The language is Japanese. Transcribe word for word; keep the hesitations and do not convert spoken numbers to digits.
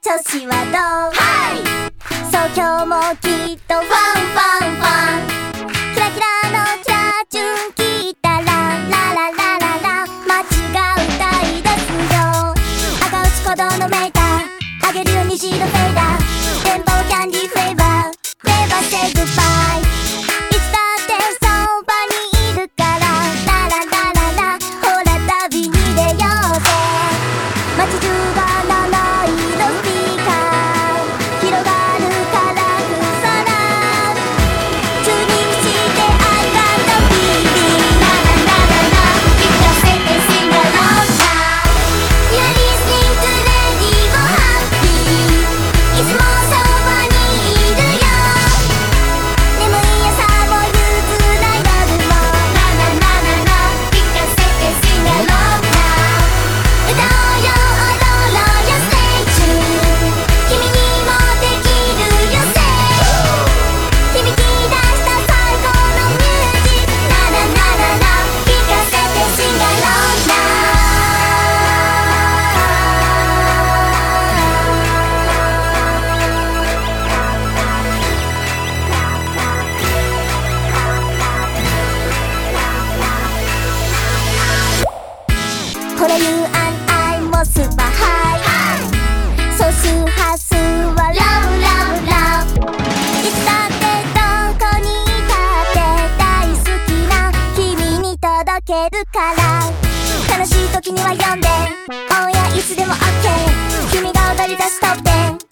調子はどう？そう今日もきっとファンファンファン。キラキラのキラチュン聞いたらラララララ街が歌い出すよ。赤内鼓動のメーターあげるよ虹色フェーダー。電波はキャンディーフレーバー。Never say goodbye。 いつだってそばにいるからラララララ。ほら旅に出ようぜ。街中が七色スピーカー広がるカラフル空。チューニングして I got the feeling。 ラララララ聞かせて Sing along now。 You're listening to Radio Happy。 いつもそばにいるよ。眠い朝も憂鬱な夜もラララララ聞かせて Sing along now。 歌おうよ踊ろうよ Stay tuned。 君にもできるよ Say。 響き出した最高のミュージック。ラララララ聞かせて Sing along now。 ほら You and I もスーパーハイ。総周波数は Love Love Love。 いつだってどこにいたって大好きな君に届けるから。悲しい時には呼んでオンエアいつでも OK。 君が踊り出すトップテン